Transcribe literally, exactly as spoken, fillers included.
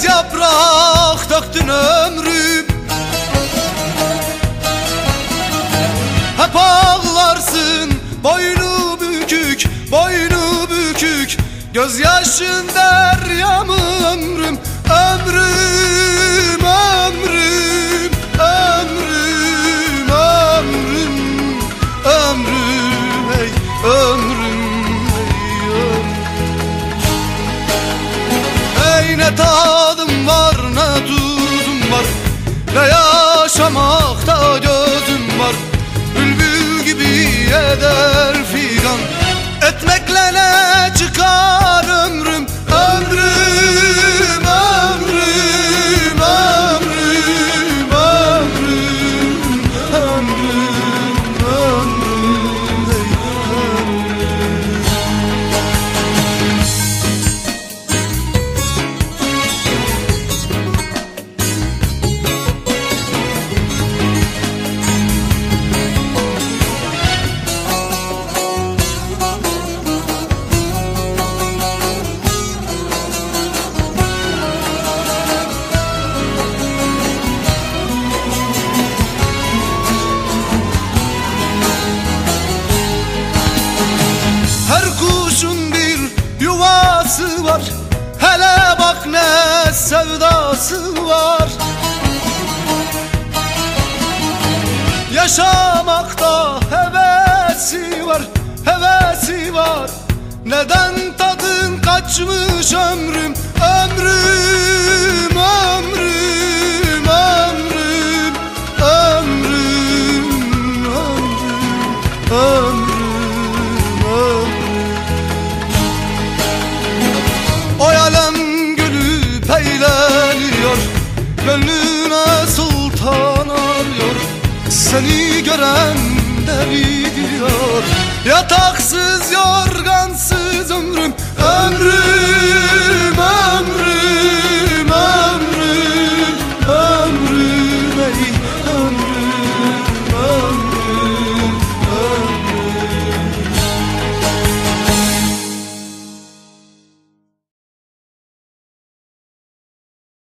Göz yaprak döktün ömrüm, hep ağlarsın boynu bükük, boynu bükük. Gözyaşın deryam ömrüm, ömrüm, ömrüm, ömrüm, ömrüm, ömrüm, ey ömrüm, ey ömrüm. Ey ne tadım var ne tuzum var, ne yaşamakta gözüm var. Bülbül gibi eder figan, etmekle ne çıkar ömrüm, ömrüm, ömrüm, ömrüm, ömrüm, ömrüm, ömrüm, ey ömrüm. Her kuşun bir yuvası var, hele bak ne sevdası var. Yaşamakta hevesi var, hevesi var. Neden tadın kaçmış ömrüm, ömrüm, ömrüm, ömrüm, ömrüm, ömrüm, ömrüm. Oy alem gülüp eğleniyor, gönlüne sultan arıyor. Seni gören deli diyor, yataksız yorgansız ömrüm, ömrüm.